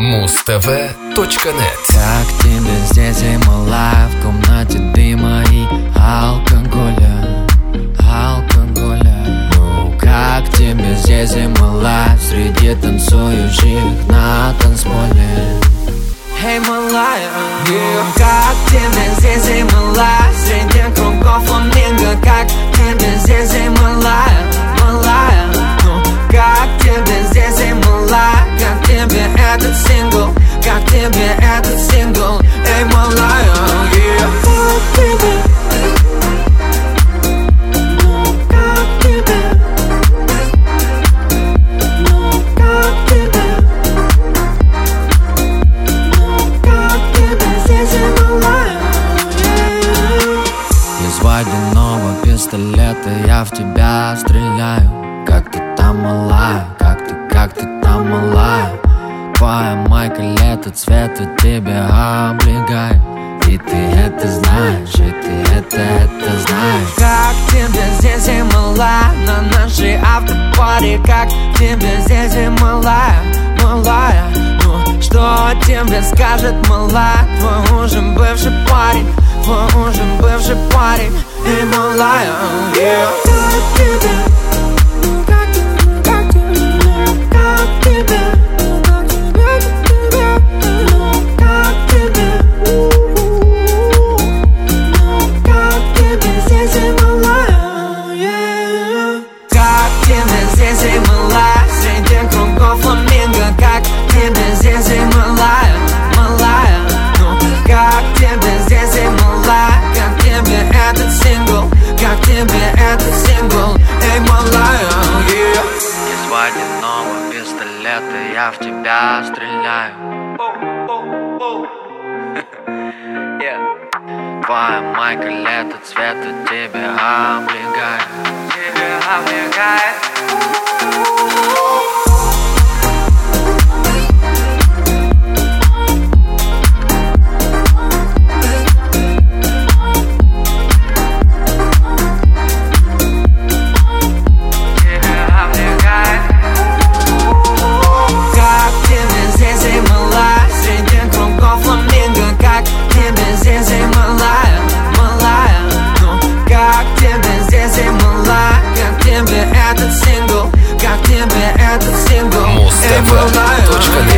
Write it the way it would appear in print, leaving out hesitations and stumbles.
mustv.net. Как тебе здесь и малая, в комнате дыма и алкоголя. Ну как тебе здесь и малая, среди танцующих на танцполе. Эй, малая, как тебе здесь и малая, среди кругов фламинго. Как тебе здесь и малая, ну как тебе здесь и малая, как тебе этот сингл, как тебе этот сингл. Эй, малая, как тебе, ну как тебе, ну как тебе, ну как тебе здесь и малая. Из водяного пистолета я в тебя стреляю. Как ты там, малая, как ты там, малая. Твоя майка лето цвета тебя облегает. И ты это знаешь, и ты это знаешь. Как тебе здесь и малая, на нашей автопаре. Как тебе здесь и малая, ну что тебе скажет малая, твой уже бывший парень, твой уже бывший парень. И малая, как тебе, как тебе, среди кругов фламинго. Как тебе здесь и малая, ну как тебе здесь и малая, как тебе этот сингл, как тебе этот сингл. Эй, малая, из водяного пистолета я в тебя стреляю. Твоя майка лето цвета тебя облегает, тебя облегает. mustv.net.